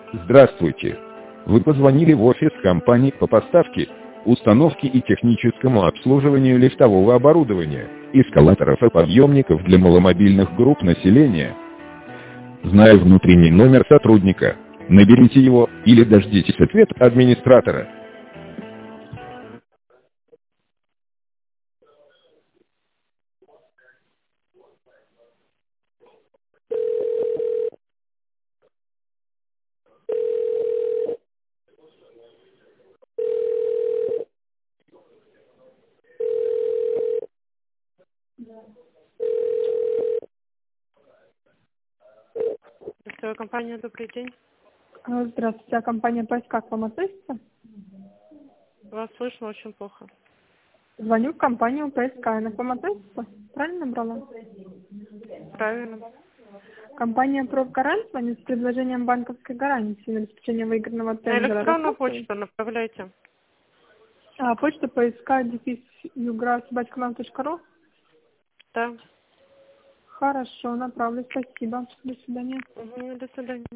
Здравствуйте. Вы позвонили в офис компании по поставке, установке и техническому обслуживанию лифтового оборудования, эскалаторов и подъемников для маломобильных групп населения. Зная внутренний номер сотрудника, наберите его или дождитесь ответ администратора. Лифтовая компания, добрый день. Здравствуйте, а компания «Поиска» к вам относится? Вас слышно очень плохо. Звоню в компанию «ПСК», она к вам относится? Правильно набрала? Правильно. Компания «Профгарант» звонит с предложением банковской гарантии на обеспечение выигранного На тендера. электронную Работает? почту направляйте. Почта «ПСК» @yugra@mail.ru. Да. Хорошо, направлю. Спасибо. До свидания. До свидания.